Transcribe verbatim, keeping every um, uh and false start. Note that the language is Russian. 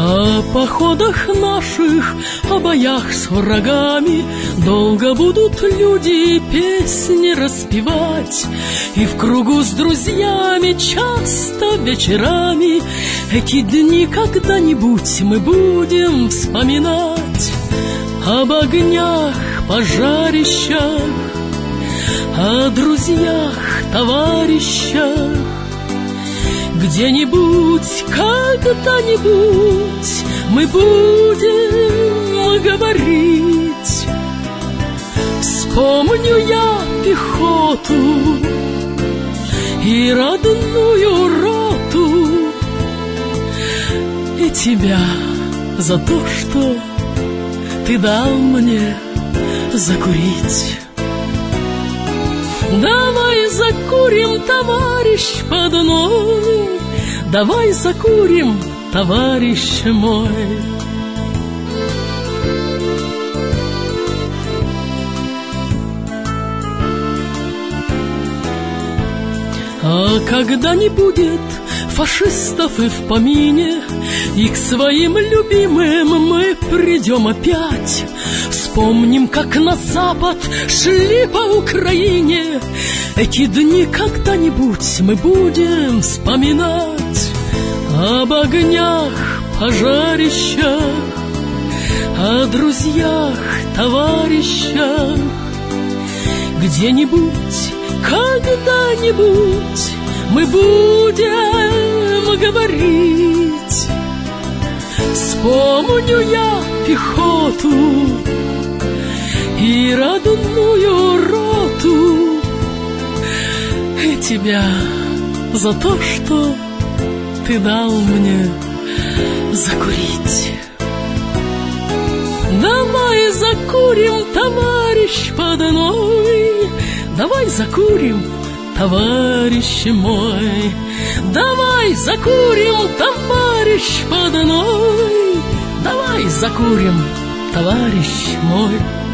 О походах наших, о боях с врагами долго будут люди песни распевать, и в кругу с друзьями часто вечерами эти дни когда-нибудь мы будем вспоминать. Об огнях, пожарищах, о друзьях, товарищах. Где-нибудь, когда-нибудь мы будем говорить. Вспомню я пехоту и родную роту, и тебя за то, что ты дал мне закурить. Давай закурим, товарищ подной, давай закурим, товарищ мой. А когда не будет фашистов и в помине, и к своим любимым мы придем опять, вспомним, как на запад шли по Украине. Эти дни когда-нибудь мы будем вспоминать. Об огнях, пожарищах, о друзьях, товарищах. Где-нибудь, когда-нибудь мы будем говорить. Вспомню я пехоту и родную роту, и тебя за то, что ты дал мне закурить. Давай закурим, товарищ подной, давай закурим, товарищ мой. Давай закурим, товарищ подной, давай закурим, товарищ мой.